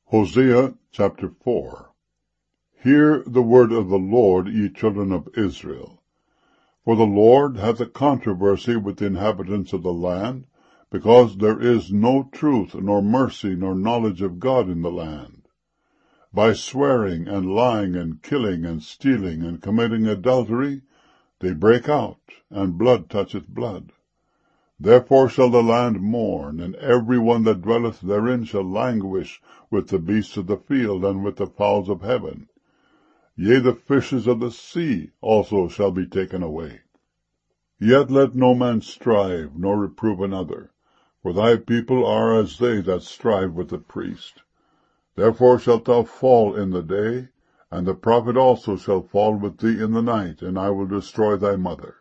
Hosea chapter 4. Hear the word of the Lord, ye children of Israel. For the Lord hath a controversy with the inhabitants of the land, because there is no truth, nor mercy, nor knowledge of God in the land. By swearing, and lying, and killing, and stealing, and committing adultery, they break out, and blood toucheth blood. Therefore shall the land mourn, and every one that dwelleth therein shall languish with the beasts of the field, and with the fowls of heaven. Yea, the fishes of the sea also shall be taken away. Yet let no man strive, nor reprove another, for thy people are as they that strive with the priest. Therefore shalt thou fall in the day, and the prophet also shall fall with thee in the night, and I will destroy thy mother.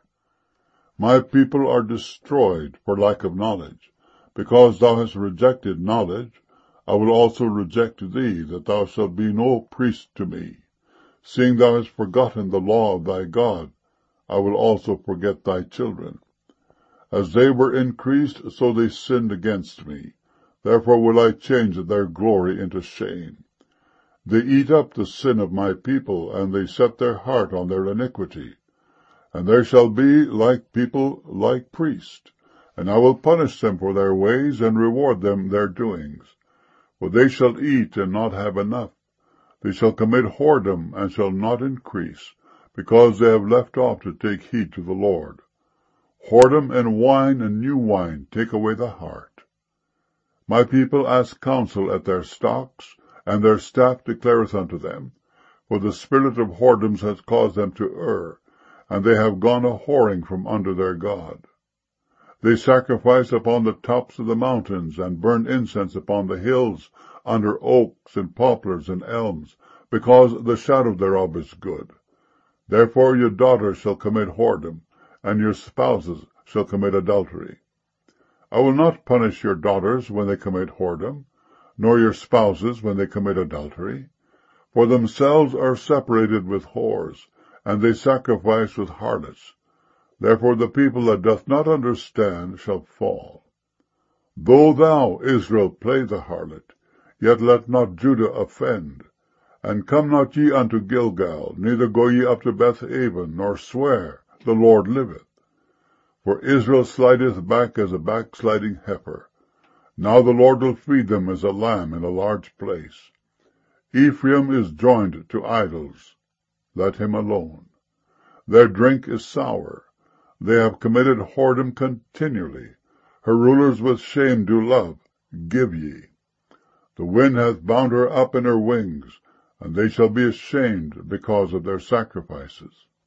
My people are destroyed for lack of knowledge. Because thou hast rejected knowledge, I will also reject thee, that thou shalt be no priest to me. Seeing thou hast forgotten the law of thy God, I will also forget thy children. As they were increased, so they sinned against me. Therefore will I change their glory into shame. They eat up the sin of my people, and they set their heart on their iniquity. And there shall be like people, like priests, and I will punish them for their ways, and reward them their doings. For they shall eat and not have enough. They shall commit whoredom, and shall not increase, because they have left off to take heed to the Lord. Whoredom and wine and new wine take away the heart. My people ask counsel at their stocks, and their staff declareth unto them. For the spirit of whoredoms hath caused them to err, and they have gone a-whoring from under their God. They sacrifice upon the tops of the mountains, and burn incense upon the hills, under oaks and poplars and elms, because the shadow thereof is good. Therefore your daughters shall commit whoredom, and your spouses shall commit adultery. I will not punish your daughters when they commit whoredom, nor your spouses when they commit adultery. For themselves are separated with whores, and they sacrifice with harlots. Therefore the people that doth not understand shall fall. Though thou, Israel, play the harlot, yet let not Judah offend. And come not ye unto Gilgal, neither go ye up to Beth-aven, nor swear, the Lord liveth. For Israel slideth back as a backsliding heifer. Now the Lord will feed them as a lamb in a large place. Ephraim is joined to idols. Let him alone. Their drink is sour. They have committed whoredom continually. Her rulers with shame do love. Give ye. The wind hath bound her up in her wings, and they shall be ashamed because of their sacrifices.